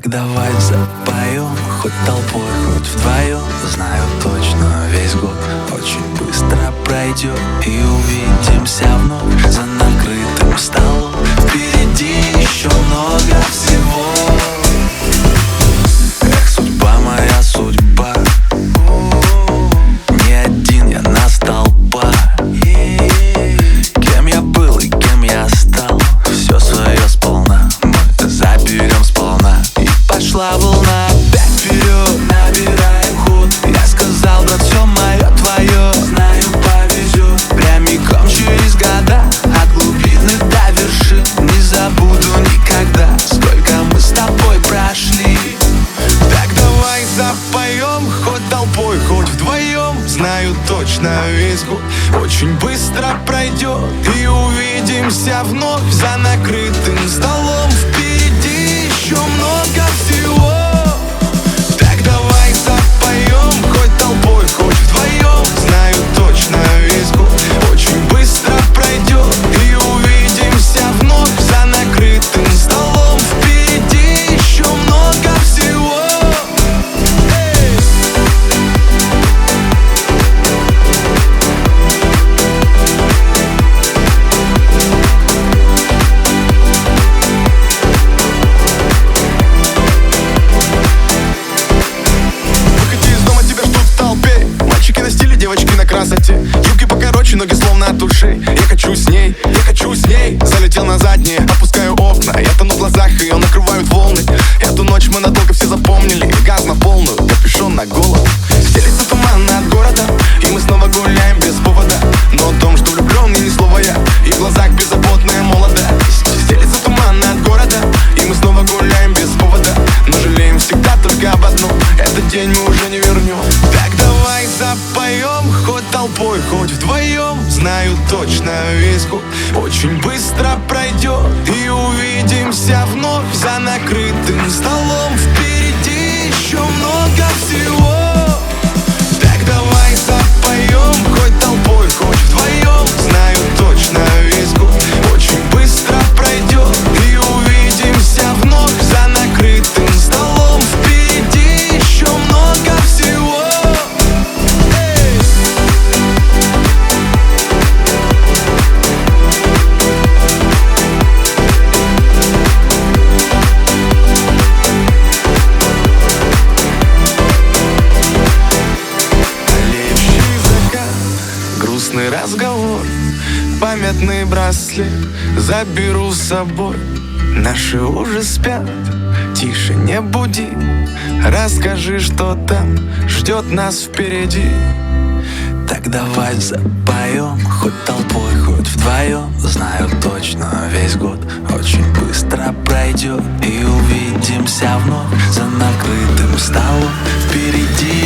Так давай запоем, хоть толпой, хоть вдвоем. Знаю точно, весь год очень быстро пройдет, и увидимся вновь за накрытым столом. Впереди еще много всего. Эх, судьба моя, судьба, не один я на столпа. Кем я был и кем я стал, все свое сполна мы заберем сполна. И пошла волна опять вперед, набираем ход. Я сказал, брат, все мое твое, знаю, повезет прямиком через года, от глубины до вершин. Не забуду никогда, сколько мы с тобой прошли. Так давай запоем, хоть толпой, хоть вдвоем. Знаю точно, весь год очень быстро пройдет, и увидимся вновь за накрытым столом. Впереди еще много всего. Так давай запоем, хоть толпой, хоть вдвоем. Знаю точно, весь год очень быстро пройдет, и увидимся вновь за накрытым столом. Впереди еще много всего. Девочки на красоте, юбки покороче, ноги словно от ушей. Я хочу с ней, я хочу с ней. Залетел на задние, опускаю окна. Я тону в глазах, ее накрывают волны. Эту ночь мы надолго все запомнили. Газ на полную, капюшон на голову. Стелится туман над городом, и мы снова гуляем без повода. Но о том, что влюбленный, ни слова я, и в глазах беззаботная молодость. Стелится туман над городом, и мы снова гуляем без повода. Но жалеем всегда только об одном: этот день мы уже не вернем. Так давай запоем, хоть толпой, хоть вдвоем. Знаю точно, весь год очень быстро пройдет, и увидимся вновь за накрытым столом. Впереди еще много всего. Так давай запоем, хоть толпой, хоть вдвоем. Знаю точно, весь год очень быстро пройдет, и увидимся вновь за накрытым столом. Впереди еще много всего. Грустный разговор, памятный браслет заберу с собой. Наши уже спят, тише, не буди. Расскажи, что там ждет нас впереди. Так давай запоем, хоть толпой, хоть вдвоем. Знаю точно, весь год очень быстро пройдет, и увидимся вновь за накрытым столом. Впереди